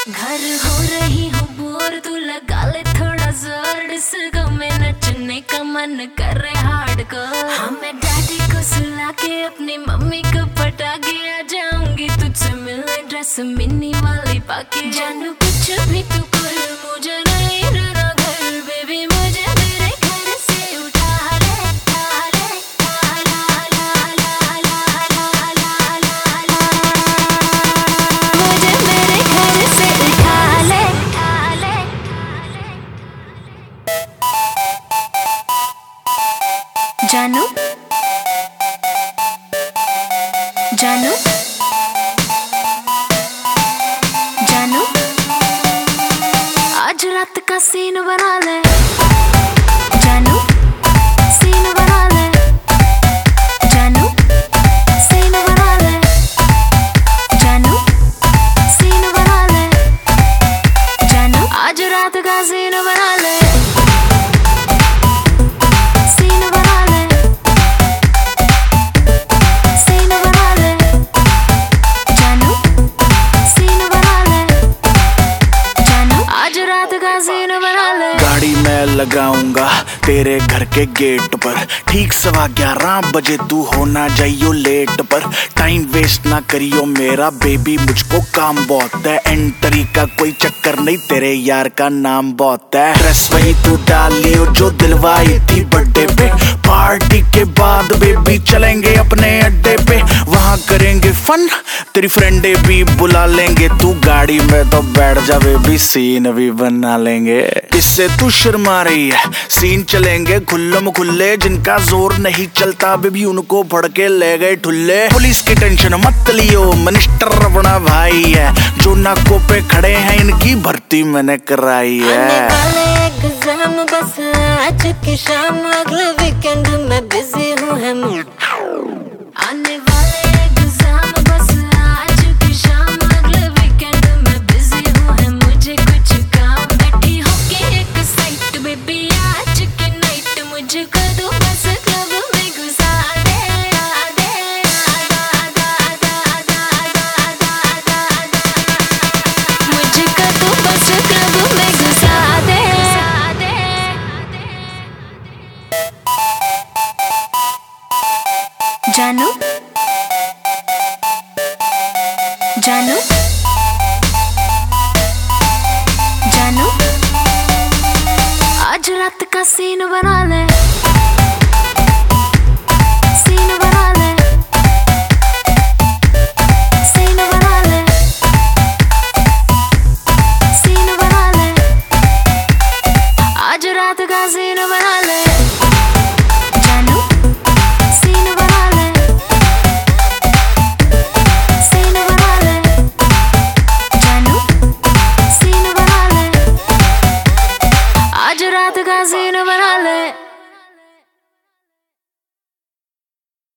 घर हो रही हूँ बोर, तू लगा ले थोड़ा जोर। इस गम में नचने का मन कर रहे हार्डकोर। हाँ मैं डैडी को सुला के अपनी मम्मी को पटा के आ जाऊंगी तुझसे मिलने, ड्रेस मिनी वाली पाके। जानू कुछ भी तू कर, मुझे नहीं रहना घर। बेबी मुझे मेरे घर से उठा ले, मुझे मेरे घर से उठा ले। जानू जानू जानू आज रात का सीन बना ले। जानू सीन बना ले। जानू सीन बना ले। जानू सीन बना ले। जानू आज रात का सीन बना ले। गाड़ी मैं लगाऊंगा तेरे घर के गेट पर, ठीक 11:15 बजे तू होना जाइयो लेट पर। टाइम वेस्ट ना करियो मेरा बेबी, मुझको काम बहुत है। एंट्री का कोई चक्कर नहीं, तेरे यार का नाम बहुत है। ड्रेस वही तू डाल लियो जो दिलवाई थी बर्थडे पे। पार्टी के बाद बेबी चलेंगे अपने अड्डे पे, वहाँ करेंगे फन, तेरी फ्रेंडे भी बुला लेंगे। तू गाड़ी में तो बैठ जा बेबी, सीन भी बना लेंगे। इससे तू शर्मा रही है, सीन चलेंगे खुल्लम खुल्ले। जिनका जोर नहीं चलता बेबी उनको फड़ के ले गए ठुल्ले। पुलिस की टेंशन मत लियो, मिनिस्टर अपना भाई है। जो नाकों पे खड़े हैं इनकी भर्ती मैंने कराई है। आने वाले एग्जाम बस आज की शाम, अगले वीकेंड में बिजी हूँ है मूड। आने वाले एग्जाम बस आज की शाम, अगले वीकेंड में बिजी हूँ है मुझे कुछ काम। बैठी होके एक साइट बेबी आज की नाइट, मुझे कर दो बस क्लब में घुसा दे। मुझे कर दो बस क्लब में घुसा दे। जानू जानू जानू आज रात का सीन बना ले। सीन बना ले। सीन बना ले। सीन बना ले। आज रात का सीन बना ले। जानू सीन बना ले। सीन बना ले। जानू सीन बना ले। आज रात का सीन बना ले।